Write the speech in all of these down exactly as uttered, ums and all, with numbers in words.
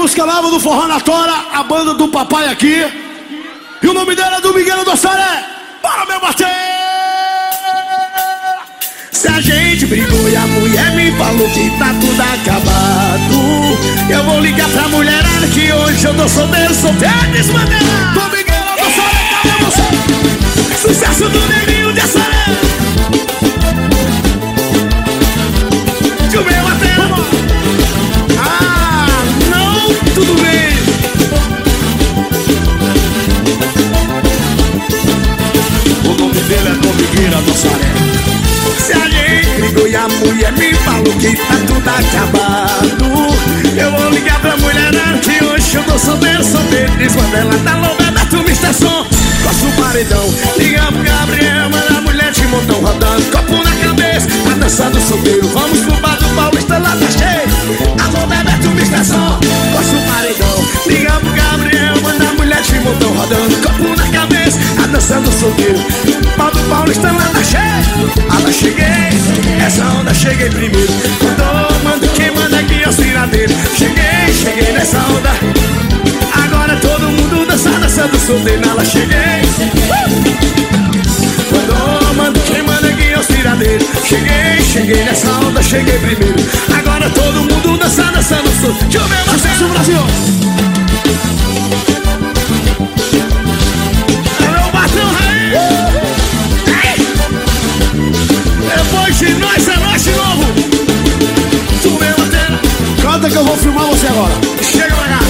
música nova do Forró na Tora, a banda do papai aqui. E o nome dela é do Miguel do Saré. Bora, meu bater! Se a gente brigou e a mulher me falou que tá tudo acabado, eu vou ligar pra mulherada que hoje eu tô solteiro, solteiro desmantelado. Do Miguel do Saré, cadê você? Sucesso do Negrinho de Saré. Deixa eu ver uma tela. Ah, não, tudo bem. O nome dele é do Miguel do Saré. Se a gente brigou e a mulher me falou que tá tudo acabado, eu vou ligar pra mulherada que hoje eu tô solteiro, solteiro desmantelado. Tá louca, Beto, mister Som, coça o paredão. Liga pro Gabriel, manda a mulher de montão rodando, copo na cabeça, tá dançando solteiro. Vamos pro bar do Paulista, lá tá cheio. Alô, Beto, mister Som, coça o paredão. Liga pro Gabriel, manda a mulher de montão rodando, copo na cabeça, tá dançando solteiro. Bar do Paulista, lá tá cheio. Alô, cheguei, essa onda cheguei primeiro. Mandou, manda, quem manda aqui é o ciradeiro. Cheguei, cheguei nessa onda. Agora todo mundo dança, dançando solteiro. Ela cheguei. Mandou, manda, quem manda aqui é o ciradeiro. Cheguei, cheguei nessa onda, cheguei primeiro. Agora todo mundo dança, dançando solteiro. Deixa eu ver você. Sucesso, Brasil! Depois de nós é nós de novo. Subir a tela. Canta que eu vou filmar você agora. Chega pra cá.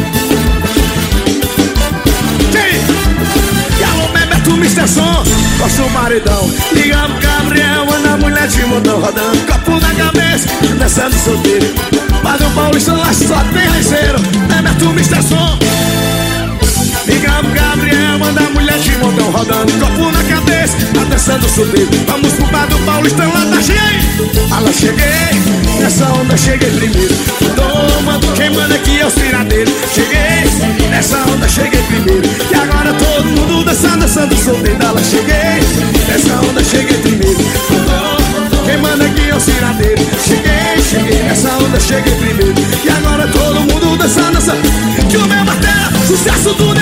E alô, Bebeto, mister Som, coça o maridão. Liga pro Gabriel, manda a mulher de montão rodando, copo na cabeça, dançando solteiro. Mas o Paulista lá só tem raizeiro. Bebeto, mister Som. Liga pro Gabriel, manda a mulher de montão rodando, copo na cabeça, tá dançando solteiro. Vamos pro bar do Paulista, lá tá cheio. Alô, cheguei, nessa onda cheguei primeiro. Toma, quem manda aqui é o ciradeiro. Cheguei, nessa onda cheguei primeiro. E agora todo mundo dançando, dançando solteiro. Alô, cheguei, nessa onda cheguei primeiro. Toma, quem manda aqui é o ciradeiro. Cheguei, cheguei, nessa onda cheguei primeiro. E agora todo mundo dançando, dançando. Que o meu bater, sucesso do